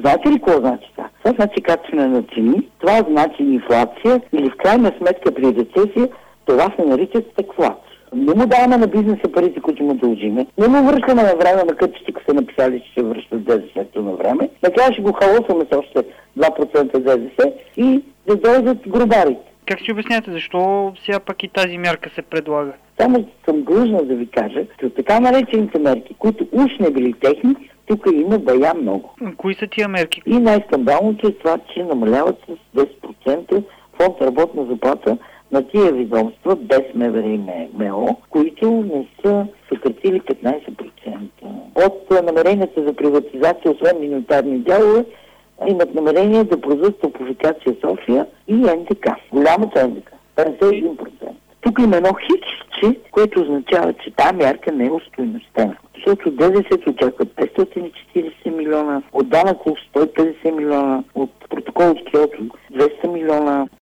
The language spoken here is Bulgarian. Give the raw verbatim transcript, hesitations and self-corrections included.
Знаете ли какво значи това? Това значи качване на цени, това значи инфлация или в крайна сметка при рецесия това се нарича стагфлация. Не му даваме на бизнеса парите, които му дължиме, не му връщаме на време, макар че тук са написали, че ще връщат ДДС-то на време, накрая ще го халосваме с още два процента ДДС и да дойдат грубарите. Как си обясняте, защо сега пък и тази мярка се предлага? Само съм длъжна да ви кажа, че от така наречените мерки, които уж не били техни, тук има бая много. Кои са тия мерки? И най-скандалното е това, че намаляват с десет процента фонд работна заплата на тия ведомства без МВР и МО, които не са съкратили петнайсет процента. От намеренията за приватизация, освен миноритарни дялове, имат намерение да продадат Топлофикация София и Н Д К. Голямото Н Д К. петдесет и един процента. Тук има едно хиксче, което означава, че тази мярка не е устойностена. Защото ДДС се очакват петстотин и четирийсет милиона, от данък сто и петдесет милиона, от протокол от Киото двеста милиона.